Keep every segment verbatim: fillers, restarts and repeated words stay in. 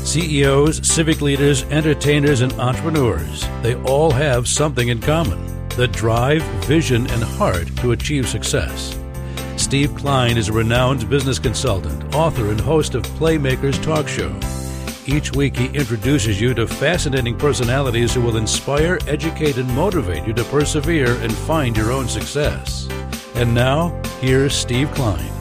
C E Os, civic leaders, entertainers, and entrepreneurs, they all have something in common: the drive, vision, and heart to achieve success. Steve Klein is a renowned business consultant, author, and host of Playmakers Talk Show. Each week he introduces you to fascinating personalities who will inspire, educate, and motivate you to persevere and find your own success. And now, here's Steve Klein.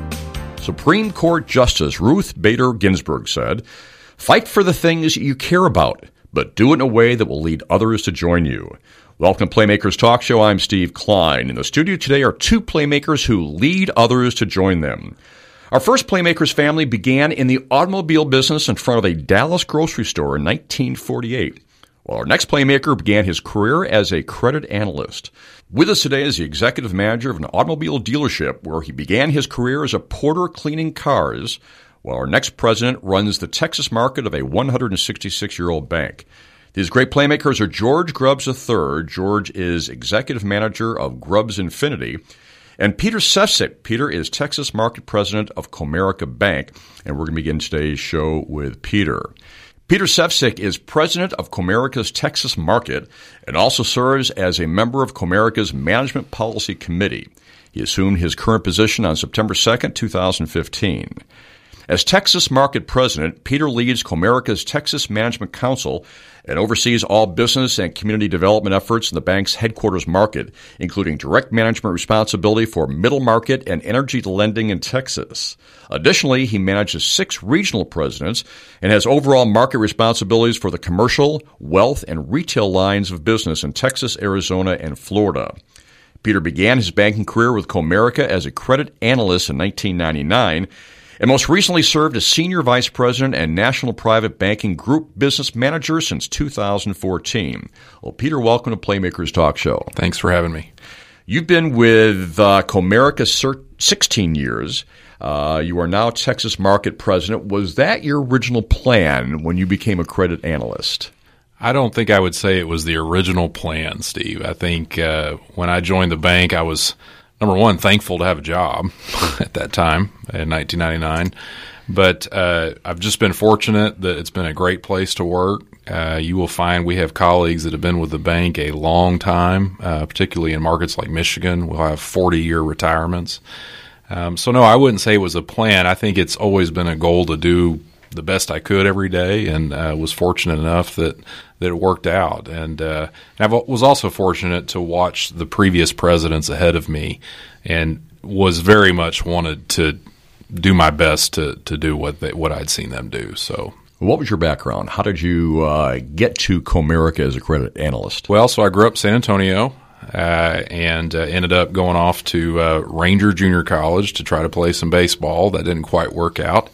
Supreme Court Justice Ruth Bader Ginsburg said, "Fight for the things you care about, but do it in a way that will lead others to join you." Welcome to Playmakers Talk Show. I'm Steve Klein. In the studio today are two playmakers who lead others to join them. Our first Playmakers family began in the automobile business in front of a Dallas grocery store in nineteen forty-eight, while our next playmaker began his career as a credit analyst. With us today is the executive manager of an automobile dealership where he began his career as a porter cleaning cars, while our next president runs the Texas market of a one hundred sixty-six-year-old bank. These great playmakers are George Grubbs the third. George is executive manager of Grubbs Infinity. And Peter Sefcik. Peter is Texas market president of Comerica Bank. And we're going to begin today's show with Peter. Peter Sefcik is president of Comerica's Texas market and also serves as a member of Comerica's Management Policy Committee. He assumed his current position on September second, two thousand fifteen. As Texas market president, Peter leads Comerica's Texas Management Council and oversees all business and community development efforts in the bank's headquarters market, including direct management responsibility for middle market and energy lending in Texas. Additionally, he manages six regional presidents and has overall market responsibilities for the commercial, wealth, and retail lines of business in Texas, Arizona, and Florida. Peter began his banking career with Comerica as a credit analyst in nineteen ninety-nine, and most recently served as Senior Vice President and National Private Banking Group Business Manager since two thousand fourteen. Well, Peter, welcome to Playmakers Talk Show. Thanks for having me. You've been with uh, Comerica sixteen years. Uh, you are now Texas Market President. Was that your original plan when you became a credit analyst? I don't think I would say it was the original plan, Steve. I think uh, when I joined the bank, I was number one, thankful to have a job at that time in nineteen ninety-nine. But uh, I've just been fortunate that it's been a great place to work. Uh, you will find we have colleagues that have been with the bank a long time, uh, particularly in markets like Michigan. We'll have forty-year retirements. Um, so, no, I wouldn't say it was a plan. I think it's always been a goal to do the best I could every day, and uh, was fortunate enough that, that it worked out. And uh, I was also fortunate to watch the previous presidents ahead of me and was very much wanted to do my best to, to do what they, what I'd seen them do. So, what was your background? How did you uh, get to Comerica as a credit analyst? Well, so I grew up in San Antonio uh, and uh, ended up going off to uh, Ranger Junior College to try to play some baseball. That didn't quite work out.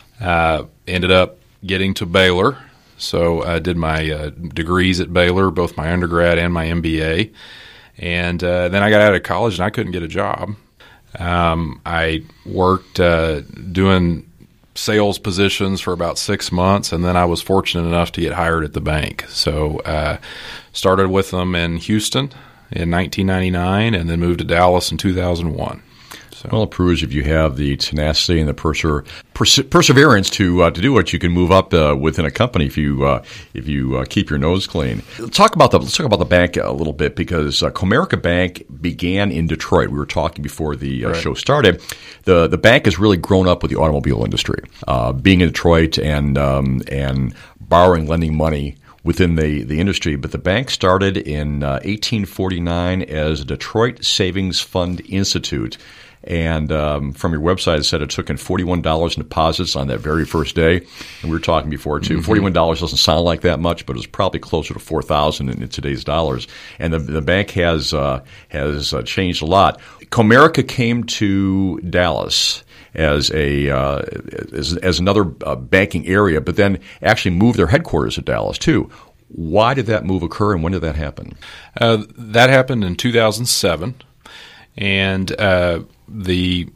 Uh, ended up getting to Baylor, so I did my uh, degrees at Baylor, both my undergrad and my M B A, and uh, then I got out of college and I couldn't get a job. Um, I worked uh, doing sales positions for about six months, and then I was fortunate enough to get hired at the bank. So uh, started with them in Houston in nineteen ninety-nine and then moved to Dallas in two thousand one. So. Well, it proves if you have the tenacity and the perser- perse- perseverance to uh, to do it, you can move up uh, within a company if you uh, if you uh, keep your nose clean. Let's talk about the let's talk about the bank a little bit because uh, Comerica Bank began in Detroit. We were talking before the uh, right. show started. the The bank has really grown up with the automobile industry, uh, being in Detroit and um, and borrowing, lending money within the, the industry. But the bank started in uh, eighteen forty-nine as Detroit Savings Fund Institute. And um, from your website, it said it took in forty-one dollars in deposits on that very first day. And we were talking before, too. Mm-hmm. forty-one dollars doesn't sound like that much, but it was probably closer to four thousand dollars in, in today's dollars. And the, the bank has uh, has uh, changed a lot. Comerica came to Dallas as a uh, as, as another uh, banking area, but then actually moved their headquarters to Dallas, too. Why did that move occur, and when did that happen? Uh, that happened in two thousand seven. And uh, the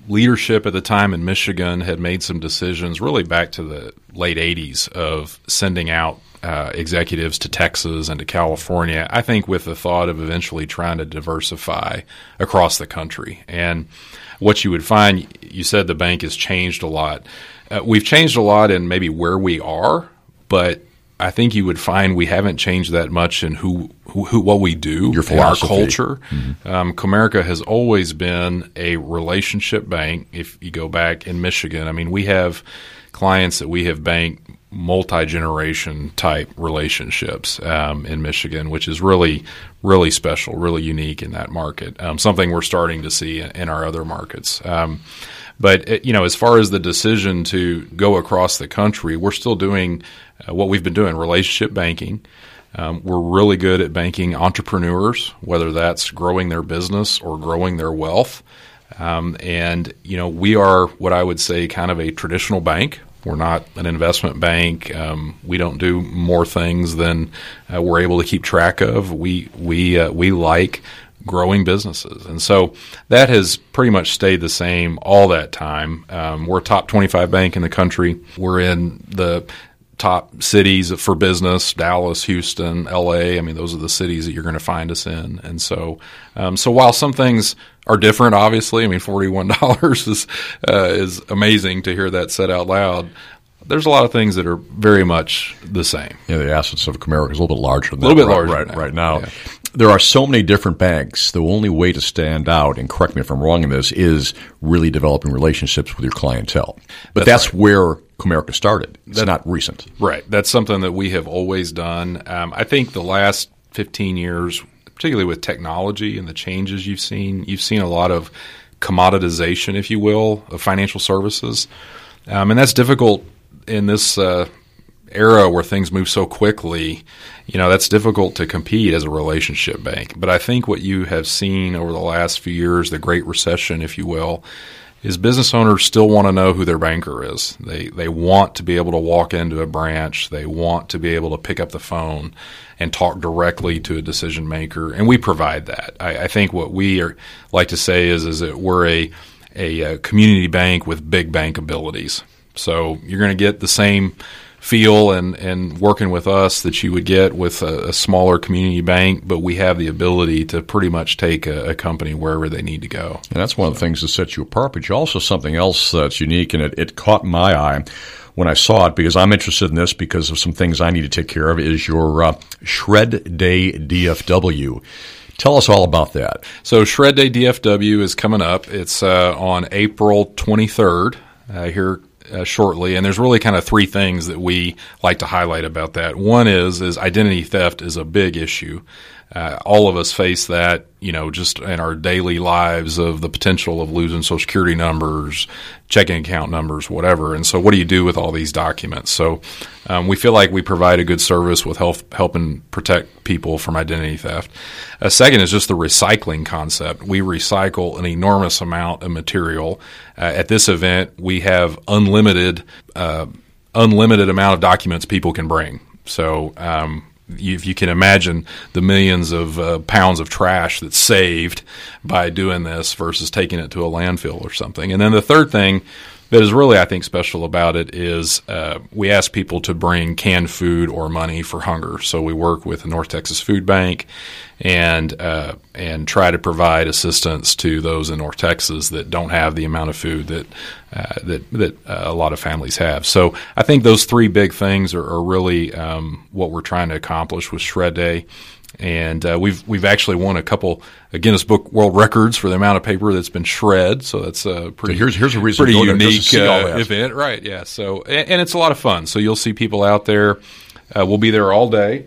leadership at the time in Michigan had made some decisions really back to the late eighties of sending out uh, executives to Texas and to California, I think with the thought of eventually trying to diversify across the country. And what you would find, you said the bank has changed a lot. Uh, we've changed a lot in maybe where we are, but I think you would find we haven't changed that much in who, who, who what we do, Your in our philosophy. culture. Mm-hmm. Um, Comerica has always been a relationship bank. If you go back in Michigan, I mean, we have clients that we have banked multi-generation type relationships um, in Michigan, which is really, really special, really unique in that market. Um, something we're starting to see in, in our other markets. Um, But, you know, as far as the decision to go across the country, we're still doing uh, what we've been doing, relationship banking. Um, we're really good at banking entrepreneurs, whether that's growing their business or growing their wealth. Um, and, you know, we are what I would say kind of a traditional bank. We're not an investment bank. Um, we don't do more things than uh, we're able to keep track of. We, we, uh, we like growing businesses. And so that has pretty much stayed the same all that time. Um, we're a top twenty-five bank in the country. We're in the top cities for business, Dallas, Houston, L A. I mean, those are the cities that you're going to find us in. And so um, so while some things are different, obviously, I mean, forty-one dollars is, uh, is amazing to hear that said out loud. There's a lot of things that are very much the same. Yeah, the assets of Comerica is a little bit larger than that. A little bit right, larger right, now. right now. Yeah. There are so many different banks. The only way to stand out, and correct me if I'm wrong in this, is really developing relationships with your clientele. But that's, that's right. where Comerica started. It's that, not recent. Right. That's something that we have always done. Um, I think the last fifteen years, particularly with technology and the changes you've seen, you've seen a lot of commoditization, if you will, of financial services. Um, and that's difficult in this uh, era where things move so quickly. You know, that's difficult to compete as a relationship bank. But I think what you have seen over the last few years, the Great Recession, if you will, is business owners still want to know who their banker is. They they want to be able to walk into a branch. They want to be able to pick up the phone and talk directly to a decision maker, and we provide that. I, I think what we are, like to say is is that we're a, a, a community bank with big bank abilities. So you're going to get the same feel and, and working with us that you would get with a, a smaller community bank, but we have the ability to pretty much take a, a company wherever they need to go. And that's one of the things that sets you apart, but also something else that's unique, and it, it caught my eye when I saw it, because I'm interested in this because of some things I need to take care of, is your uh, Shred Day D F W. Tell us all about that. So Shred Day D F W is coming up. It's uh, on April twenty-third uh, here Uh, shortly, and there's really kind of three things that we like to highlight about that. One is is identity theft is a big issue. Uh, all of us face that, you know, just in our daily lives, of the potential of losing Social Security numbers, checking account numbers, whatever. And so what do you do with all these documents? So um, we feel like we provide a good service with help, helping protect people from identity theft. A second is just the recycling concept. We recycle an enormous amount of material. Uh, at this event, we have unlimited, uh, unlimited amount of documents people can bring. So, um, if you can imagine the millions of uh, pounds of trash that's saved by doing this versus taking it to a landfill or something. And then the third thing that is really, I think, special about it is uh, we ask people to bring canned food or money for hunger. So we work with the North Texas Food Bank and uh, and try to provide assistance to those in North Texas that don't have the amount of food that uh, that that uh, a lot of families have. So I think those three big things are, are really um, what we're trying to accomplish with Shred Day. And uh, we've we've actually won a couple Guinness Book World Records for the amount of paper that's been shred. So that's a pretty so here's here's a reason pretty to go unique to see all uh, that. event, right? Yeah. So and, and it's a lot of fun. So you'll see people out there. Uh, we'll be there all day,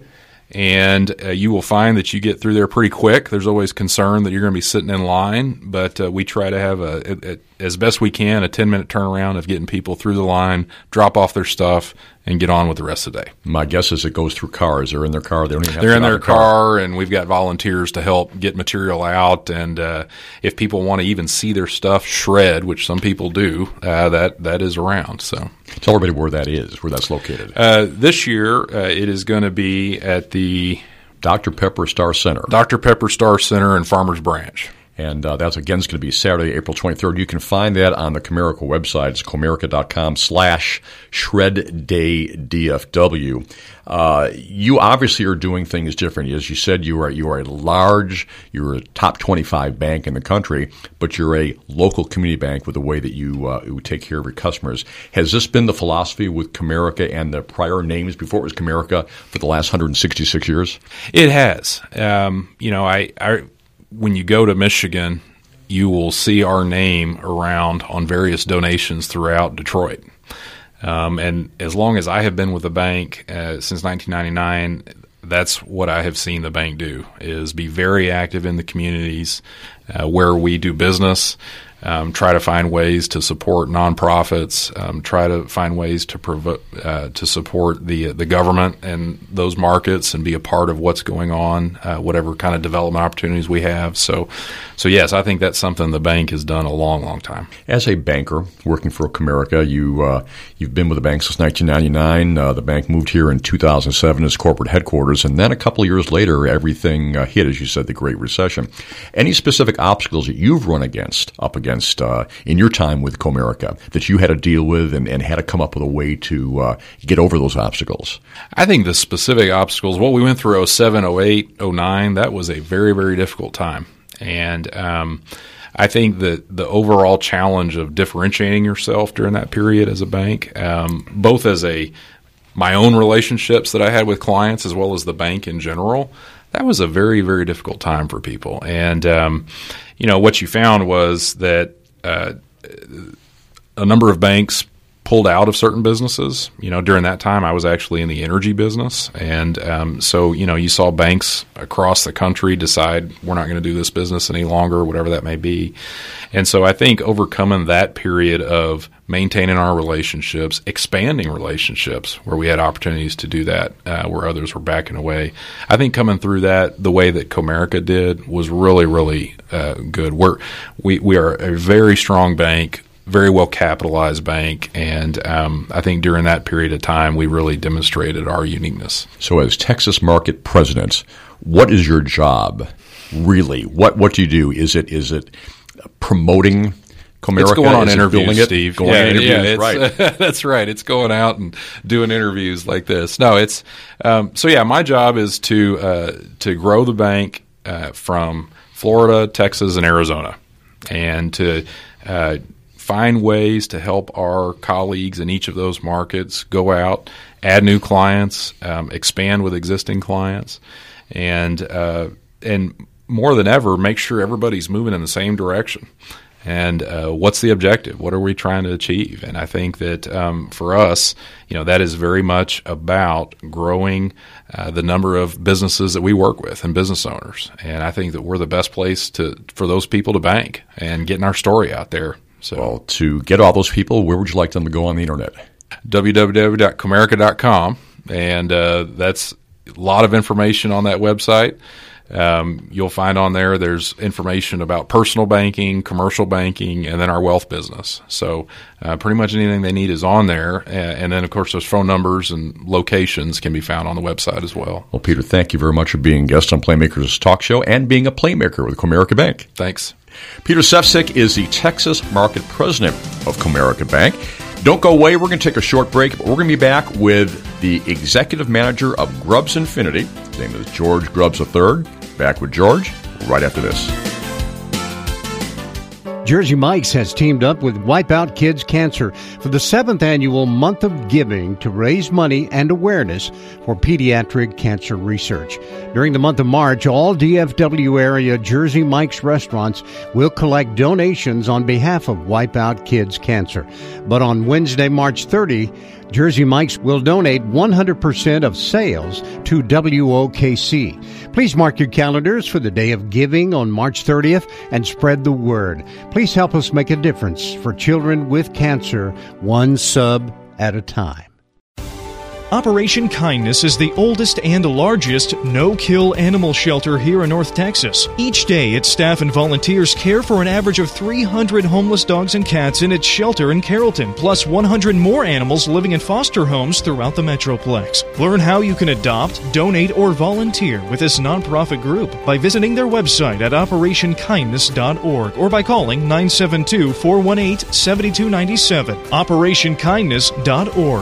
and uh, you will find that you get through there pretty quick. There's always concern that you're going to be sitting in line, but uh, we try to have a, a, a as best we can a ten minute turnaround of getting people through the line, drop off their stuff, and get on with the rest of the day. My guess is it goes through cars. They're in their car. They don't even have They're to in get out their of the car. car, and we've got volunteers to help get material out. And uh, if people want to even see their stuff shred, which some people do, uh, that that is around. So tell everybody where that is, where that's located. Uh, this year, uh, it is going to be at the Doctor Pepper Star Center. Doctor Pepper Star Center in Farmers Branch. And uh, that's, again, it's going to be Saturday, April twenty-third. You can find that on the Comerica website. It's comerica.com slash shred day DFW. Uh, you obviously are doing things different. As you said, you are you are a large, you're a top twenty-five bank in the country, but you're a local community bank with the way that you, uh, you take care of your customers. Has this been the philosophy with Comerica and the prior names before it was Comerica for the last one hundred sixty-six years? It has. Um, you know, I, I when you go to Michigan, you will see our name around on various donations throughout Detroit. Um, and as long as I have been with the bank uh, since nineteen ninety-nine, that's what I have seen the bank do, is be very active in the communities uh, where we do business. Um, try to find ways to support nonprofits. Um, try to find ways to provo- uh, to support the the government and those markets, and be a part of what's going on, uh, whatever kind of development opportunities we have. So, so yes, I think that's something the bank has done a long, long time. As a banker working for Comerica, you uh, you've been with the bank since nineteen ninety-nine. Uh, the bank moved here in two thousand seven as corporate headquarters, and then a couple of years later, everything uh, hit, as you said, the Great Recession. Any specific obstacles that you've run against up against Against, uh, in your time with Comerica that you had to deal with and, and had to come up with a way to uh, get over those obstacles? I think the specific obstacles, what we went through oh seven, oh eight, oh nine, that was a very, very difficult time. And um, I think that the overall challenge of differentiating yourself during that period as a bank, um, both as a my own relationships that I had with clients as well as the bank in general, that was a very, very difficult time for people. And, um, you know, what you found was that uh, a number of banks pulled out of certain businesses. You know, during that time, I was actually in the energy business. And um, so, you know, you saw banks across the country decide we're not going to do this business any longer, whatever that may be. And so I think overcoming that period of maintaining our relationships, expanding relationships where we had opportunities to do that, uh, where others were backing away. I think coming through that the way that Comerica did was really, really uh, good. We're, we, we are a very strong bank, very well capitalized bank, and um, I think during that period of time we really demonstrated our uniqueness. So as Texas Market President, what is your job really? What what do you do? Is it is it promoting Comerica? It's going on is interviews, it Steve. Going yeah, on interviews, yeah, it's, right. That's right. It's going out and doing interviews like this. No, it's um, so yeah. My job is to uh, to grow the bank uh, from Florida, Texas, and Arizona, and to uh, find ways to help our colleagues in each of those markets go out, add new clients, um, expand with existing clients, and uh, and more than ever, make sure everybody's moving in the same direction. And uh, what's the objective? What are we trying to achieve? And I think that um, for us, you know, that is very much about growing uh, the number of businesses that we work with and business owners. And I think that we're the best place to for those people to bank and getting our story out there. So, well, to get all those people, where would you like them to go on the internet? w w w dot comerica dot com, and uh, that's a lot of information on that website. Um, you'll find on there there's information about personal banking, commercial banking, and then our wealth business. So uh, pretty much anything they need is on there. And then, of course, those phone numbers and locations can be found on the website as well. Well, Peter, thank you very much for being a guest on Playmakers Talk Show and being a playmaker with Comerica Bank. Thanks. Peter Sefcik is the Texas Market President of Comerica Bank. Don't go away. We're going to take a short break, but we're going to be back with the Executive Manager of Grubbs Infinity. His name is George Grubbs the third. Back with George right after this. Jersey Mike's has teamed up with Wipeout Kids Cancer for the seventh annual Month of Giving to raise money and awareness for pediatric cancer research. During the month of March, all D F W area Jersey Mike's restaurants will collect donations on behalf of Wipeout Kids Cancer. But on Wednesday, March thirtieth, Jersey Mike's will donate one hundred percent of sales to W O K C. Please mark your calendars for the Day of Giving on March thirtieth and spread the word. Please help us make a difference for children with cancer, one sub at a time. Operation Kindness is the oldest and largest no-kill animal shelter here in North Texas. Each day, its staff and volunteers care for an average of three hundred homeless dogs and cats in its shelter in Carrollton, plus one hundred more animals living in foster homes throughout the Metroplex. Learn how you can adopt, donate, or volunteer with this nonprofit group by visiting their website at operation kindness dot org or by calling nine seven two, four one eight, seven two nine seven. operation kindness dot org.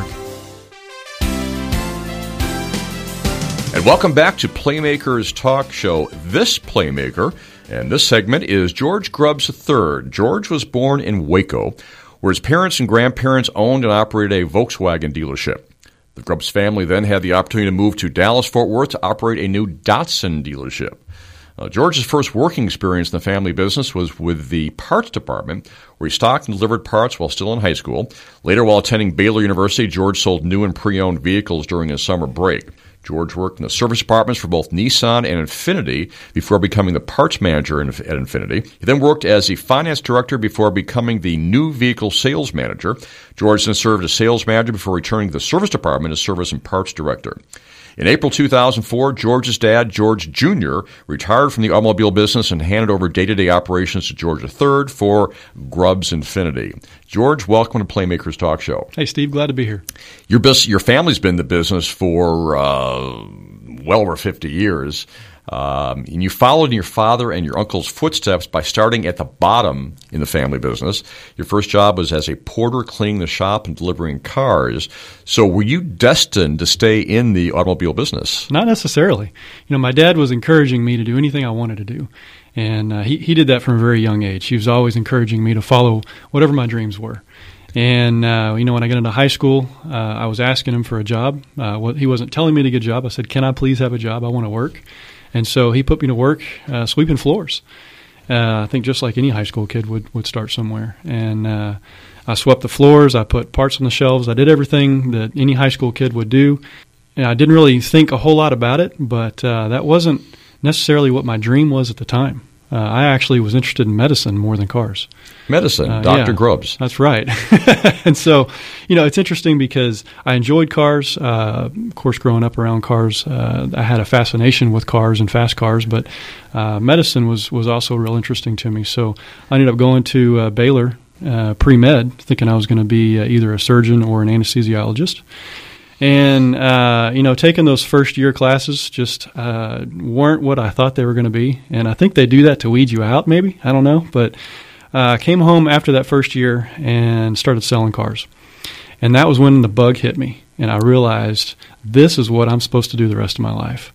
And welcome back to Playmakers Talk Show. This Playmaker, and this segment is George Grubbs the third. George was born in Waco, where his parents and grandparents owned and operated a Volkswagen dealership. The Grubbs family then had the opportunity to move to Dallas-Fort Worth to operate a new Datsun dealership. Uh, George's first working experience in the family business was with the parts department, where he stocked and delivered parts while still in high school. Later, while attending Baylor University, George sold new and pre-owned vehicles during his summer break. George worked in the service departments for both Nissan and Infiniti before becoming the parts manager at Infiniti. He then worked as the finance director before becoming the new vehicle sales manager. George then served as sales manager before returning to the service department as service and parts director. In April two thousand four, George's dad, George Junior, retired from the automobile business and handed over day-to-day operations to George the third for Grubbs Infiniti. George, welcome to Playmakers Talk Show. Hey, Steve, glad to be here. Your bus- your family's been in the business for uh, well over fifty years. Um, and you followed in your father and your uncle's footsteps by starting at the bottom in the family business. Your first job was as a porter, cleaning the shop and delivering cars. So were you destined to stay in the automobile business? Not necessarily. You know, my dad was encouraging me to do anything I wanted to do. And uh, he, he did that from a very young age. He was always encouraging me to follow whatever my dreams were. And, uh, you know, when I got into high school, uh, I was asking him for a job. Uh, what, he wasn't telling me to get a job. I said, can I please have a job? I want to work. And so he put me to work uh, sweeping floors. Uh, I think just like any high school kid would, would start somewhere. And uh, I swept the floors. I put parts on the shelves. I did everything that any high school kid would do. And I didn't really think a whole lot about it, but uh, that wasn't necessarily what my dream was at the time. Uh, I actually was interested in medicine more than cars. Medicine, uh, Doctor yeah, Grubbs. That's right. And so, you know, it's interesting because I enjoyed cars. Uh, of course, growing up around cars, uh, I had a fascination with cars and fast cars, but uh, medicine was, was also real interesting to me. So I ended up going to uh, Baylor uh, pre-med, thinking I was going to be uh, either a surgeon or an anesthesiologist. And, uh, you know, taking those first year classes just uh, weren't what I thought they were going to be. And I think they do that to weed you out, maybe. I don't know. But I uh, came home after that first year and started selling cars. And that was when the bug hit me. And I realized this is what I'm supposed to do the rest of my life.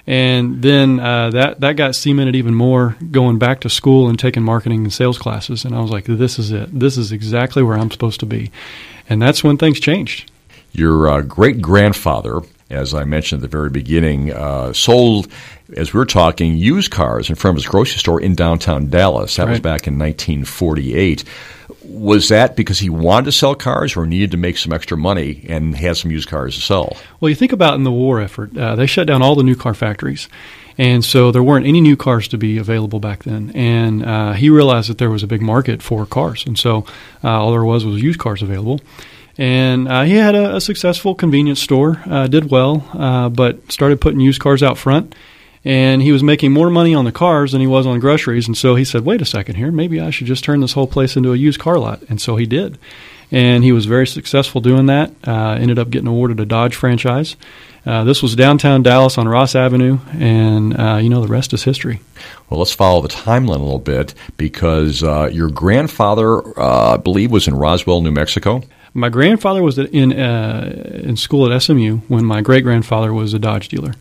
And then uh, that, that got cemented even more going back to school and taking marketing and sales classes. And I was like, this is it. This is exactly where I'm supposed to be. And that's when things changed. Your uh, great-grandfather, as I mentioned at the very beginning, uh, sold, as we were talking, used cars in front of his grocery store in downtown Dallas. That right. was back in nineteen forty-eight. Was that because he wanted to sell cars or needed to make some extra money and had some used cars to sell? Well, you think about in the war effort, uh, they shut down all the new car factories. And so there weren't any new cars to be available back then. And uh, he realized that there was a big market for cars. And so uh, all there was was used cars available. And uh, he had a, a successful convenience store, uh, did well, uh, but started putting used cars out front. And he was making more money on the cars than he was on groceries. And so he said, wait a second here, maybe I should just turn this whole place into a used car lot. And so he did. And he was very successful doing that, uh, ended up getting awarded a Dodge franchise. Uh, this was downtown Dallas on Ross Avenue, and, uh, you know, the rest is history. Well, let's follow the timeline a little bit because uh, your grandfather, uh, I believe, was in Roswell, New Mexico. My grandfather was in uh, in school at S M U when my great-grandfather was a Dodge dealer.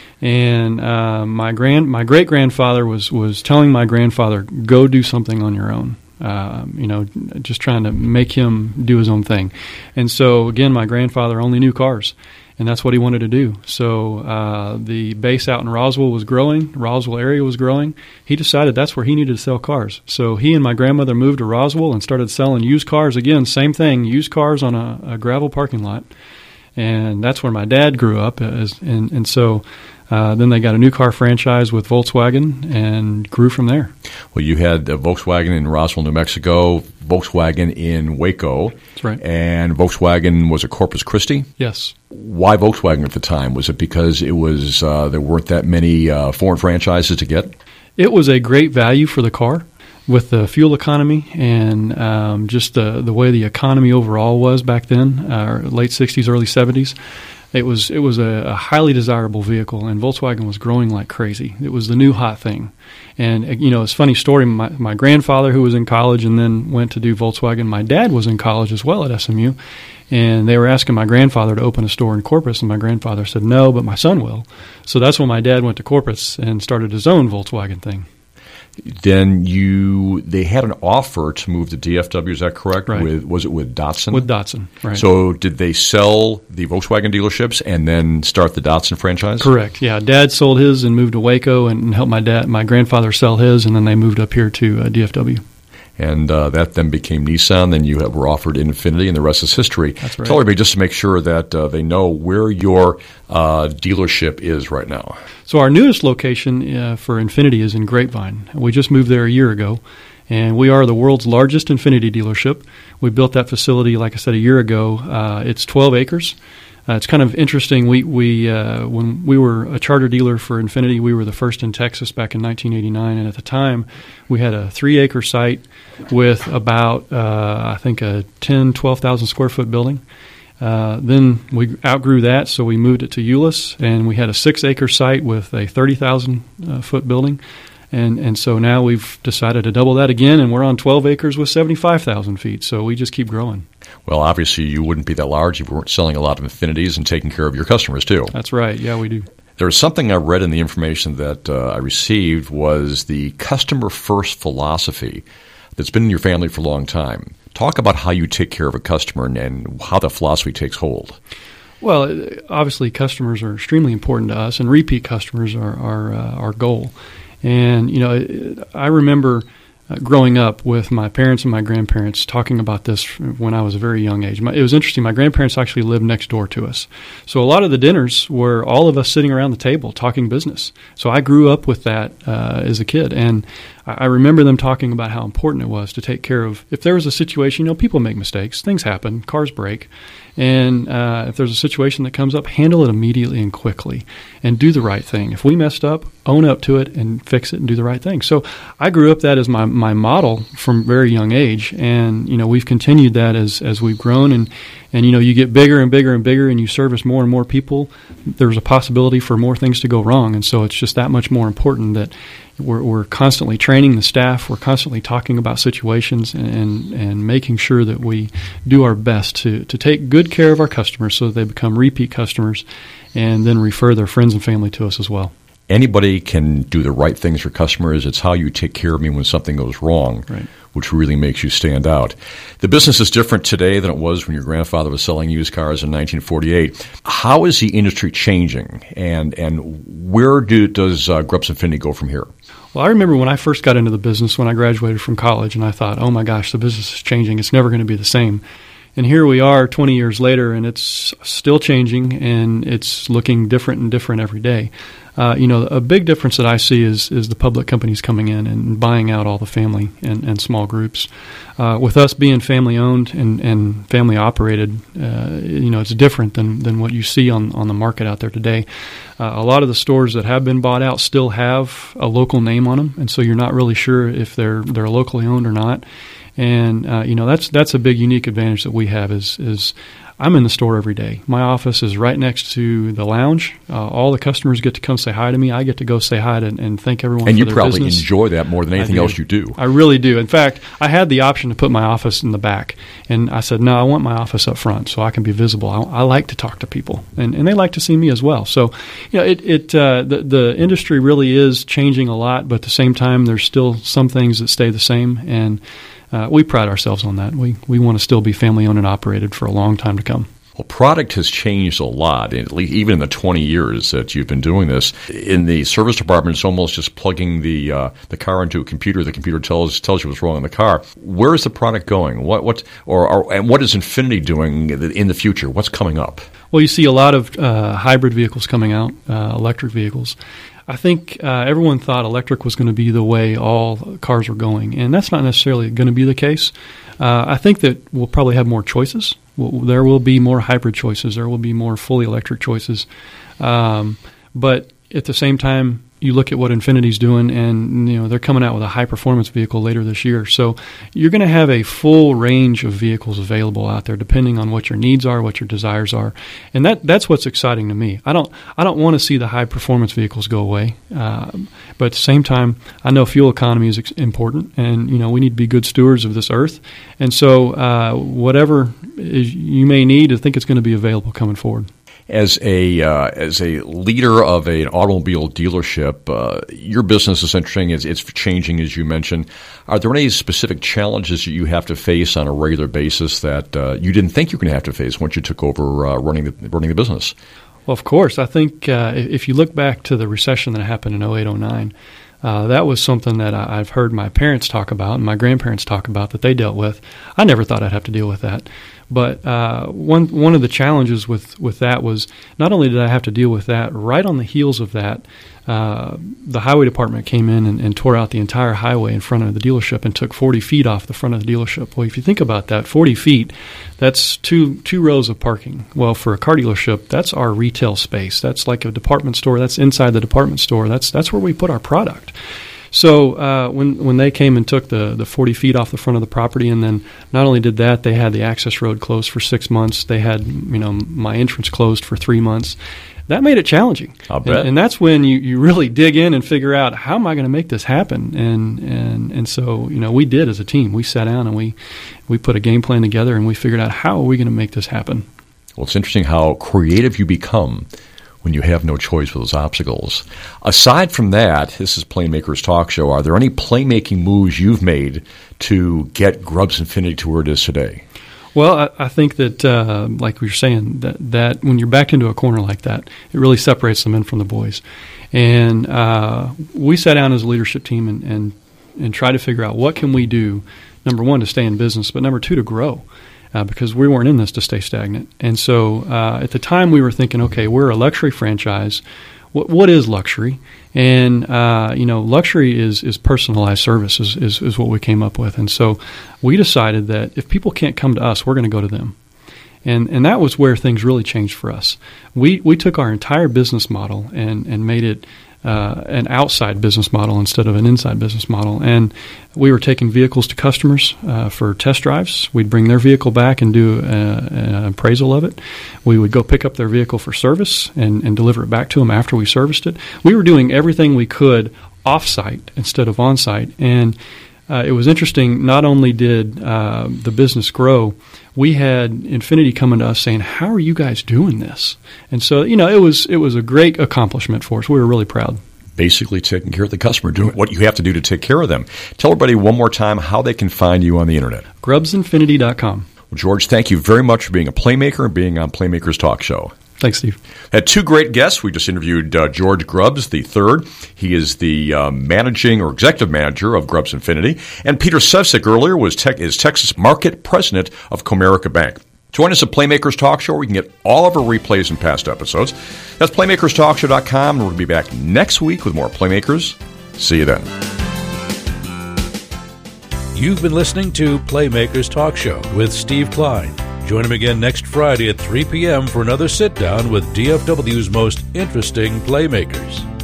And uh, my grand my great-grandfather was, was telling my grandfather, go do something on your own. Uh, you know, just trying to make him do his own thing. And so, again, my grandfather only knew cars, and that's what he wanted to do. So uh, the base out in Roswell was growing. Roswell area was growing. He decided that's where he needed to sell cars. So he and my grandmother moved to Roswell and started selling used cars. Again, same thing, used cars on a, a gravel parking lot. And that's where my dad grew up. As, and, and so Uh, then they got a new car franchise with Volkswagen and grew from there. Well, you had uh, Volkswagen in Roswell, New Mexico, Volkswagen in Waco. That's right. And Volkswagen was at Corpus Christi? Yes. Why Volkswagen at the time? Was it because it was uh, there weren't that many uh, foreign franchises to get? It was a great value for the car with the fuel economy and um, just the, the way the economy overall was back then, uh, late sixties, early seventies. It was it was a, a highly desirable vehicle, and Volkswagen was growing like crazy. It was the new hot thing. And, you know, it's a funny story. My, my grandfather, who was in college and then went to do Volkswagen, my dad was in college as well at S M U, and they were asking my grandfather to open a store in Corpus, and my grandfather said, no, but my son will. So that's when my dad went to Corpus and started his own Volkswagen thing. Then you, they had an offer to move to D F W. Is that correct? Right. With was it with Datsun? With Datsun, right. So did they sell the Volkswagen dealerships and then start the Datsun franchise? Correct. Yeah, Dad sold his and moved to Waco and helped my dad, my grandfather, sell his, and then they moved up here to uh, D F W. And uh, that then became Nissan. Then you have, were offered Infiniti, and the rest is history. That's right. Tell everybody just to make sure that uh, they know where your uh, dealership is right now. So our newest location uh, for Infiniti is in Grapevine. We just moved there a year ago, and we are the world's largest Infiniti dealership. We built that facility, like I said, a year ago. Uh, it's twelve acres. Uh, it's kind of interesting. We we uh, when we were a charter dealer for Infiniti, we were the first in Texas back in nineteen eighty-nine, and at the time, we had a three-acre site with about uh, I think a ten, twelve thousand square foot building. Uh, then we outgrew that, so we moved it to Euless, and we had a six-acre site with a thirty thousand uh, foot building. And and so now we've decided to double that again, and we're on twelve acres with seventy-five thousand feet. So we just keep growing. Well, obviously you wouldn't be that large if you weren't selling a lot of Infinitis and taking care of your customers too. That's right. Yeah, we do. There was something I read in the information that uh, I received was the customer-first philosophy that's been in your family for a long time. Talk about how you take care of a customer and, and how the philosophy takes hold. Well, obviously customers are extremely important to us, and repeat customers are, are uh, our goal. And, you know, I remember uh, growing up with my parents and my grandparents talking about this when I was a very young age. My, it was interesting. My grandparents actually lived next door to us. So a lot of the dinners were all of us sitting around the table talking business. So I grew up with that uh, as a kid. And I remember them talking about how important it was to take care of, if there was a situation, you know, people make mistakes, things happen, cars break, and uh, if there's a situation that comes up, handle it immediately and quickly, and do the right thing. If we messed up, own up to it and fix it and do the right thing. So I grew up that as my, my model from a very young age, and, you know, we've continued that as, as we've grown, and, and, you know, you get bigger and bigger and bigger, and you service more and more people, there's a possibility for more things to go wrong, and so it's just that much more important that We're, we're constantly training the staff. We're constantly talking about situations and, and making sure that we do our best to, to take good care of our customers so that they become repeat customers and then refer their friends and family to us as well. Anybody can do the right things for customers. It's how you take care of me when something goes wrong, right, which really makes you stand out. The business is different today than it was when your grandfather was selling used cars in nineteen forty-eight. How is the industry changing, and and where do, does uh, Grubbs Infiniti go from here? Well, I remember when I first got into the business when I graduated from college, and I thought, oh my gosh, the business is changing. It's never going to be the same. And here we are twenty years later, and it's still changing, and it's looking different and different every day. Uh, you know, a big difference that I see is is the public companies coming in and buying out all the family and, and small groups. Uh, with us being family-owned and, and family-operated, uh, you know, it's different than, than what you see on, on the market out there today. Uh, a lot of the stores that have been bought out still have a local name on them, and so you're not really sure if they're they're locally owned or not. And, uh, you know, that's that's a big unique advantage that we have is is I'm in the store every day. My office is right next to the lounge. Uh, all the customers get to come say hi to me. I get to go say hi to, and thank everyone and for you their probably business. Enjoy that more than anything else you do. I really do. In fact, I had the option to put my office in the back, and I said, no, I want my office up front so I can be visible. I, I like to talk to people, and, and they like to see me as well. So, you know, it, it uh, the, the industry really is changing a lot, but at the same time, there's still some things that stay the same, and Uh, we pride ourselves on that. We we want to still be family-owned and operated for a long time to come. Well, product has changed a lot, at least even in the twenty years that you've been doing this. In the service department, it's almost just plugging the uh, the car into a computer. The computer tells tells you what's wrong in the car. Where is the product going? What what or, or and what is Infiniti doing in the future? What's coming up? Well, you see a lot of uh, hybrid vehicles coming out, uh, electric vehicles. I think uh, everyone thought electric was going to be the way all cars were going, and that's not necessarily going to be the case. Uh, I think that we'll probably have more choices. We'll, there will be more hybrid choices. There will be more fully electric choices. Um, but at the same time, you look at what Infiniti's doing, and you know they're coming out with a high-performance vehicle later this year. So you're going to have a full range of vehicles available out there, depending on what your needs are, what your desires are, and that that's what's exciting to me. I don't I don't want to see the high-performance vehicles go away, uh, but at the same time, I know fuel economy is ex- important, and you know we need to be good stewards of this earth, and so uh, whatever is, you may need, I think it's going to be available coming forward. As a uh, as a leader of an automobile dealership, uh, your business is interesting. It's, it's changing, as you mentioned. Are there any specific challenges that you have to face on a regular basis that uh, you didn't think you were going to have to face once you took over uh, running the running the business? Well, of course. I think uh, if you look back to the recession that happened in oh eight oh nine, uh, that was something that I, I've heard my parents talk about and my grandparents talk about that they dealt with. I never thought I'd have to deal with that. But uh, one one of the challenges with, with that was not only did I have to deal with that, right on the heels of that, uh, the highway department came in and, and tore out the entire highway in front of the dealership and took forty feet off the front of the dealership. Well, if you think about that, forty feet, that's two two rows of parking. Well, for a car dealership, that's our retail space. That's like a department store. That's inside the department store. That's that's where we put our product. So uh, when when they came and took the, the forty feet off the front of the property, and then not only did that, they had the access road closed for six months. They had you know my entrance closed for three months. That made it challenging. I'll bet. And, and that's when you, you really dig in and figure out, how am I going to make this happen? And and and so you know we did as a team. We sat down and we we put a game plan together, and we figured out, how are we going to make this happen? Well, it's interesting how creative you become when you have no choice with those obstacles. Aside from that, this is Playmakers Talk Show. Are there any playmaking moves you've made to get Grubbs Infiniti to where it is today? Well, I, I think that, uh, like we were saying, that, that when you're backed into a corner like that, it really separates the men from the boys. And uh, we sat down as a leadership team and, and, and tried to figure out what can we do, number one, to stay in business, but number two, to grow. Uh, because we weren't in this to stay stagnant. And so uh, at the time we were thinking, okay, we're a luxury franchise. What, what is luxury? And, uh, you know, luxury is, is personalized service is, is, is what we came up with. And so we decided that if people can't come to us, we're going to go to them. And and that was where things really changed for us. We we took our entire business model and, and made it Uh, an outside business model instead of an inside business model. And we were taking vehicles to customers uh, for test drives. We'd bring their vehicle back and do a, an appraisal of it. We would go pick up their vehicle for service and, and deliver it back to them after we serviced it. We were doing everything we could off-site instead of on-site. And uh, it was interesting, not only did uh, the business grow, we had Infiniti coming to us saying, how are you guys doing this? And so, you know, it was it was a great accomplishment for us. We were really proud. Basically taking care of the customer, doing what you have to do to take care of them. Tell everybody one more time how they can find you on the Internet. Grubbs Infiniti dot com. Well, George, thank you very much for being a playmaker and being on Playmakers Talk Show. Thanks, Steve. Had two great guests. We just interviewed uh, George Grubbs, the third. He is the uh, managing or executive manager of Grubbs Infiniti. And Peter Sevcik earlier was tech, is Texas Market President of Comerica Bank. Join us at Playmakers Talk Show where you can get all of our replays and past episodes. That's playmakers talk show dot com, and we're going to be back next week with more Playmakers. See you then. You've been listening to Playmakers Talk Show with Steve Klein. Join him again next Friday at three p.m. for another sit-down with D F W's most interesting playmakers.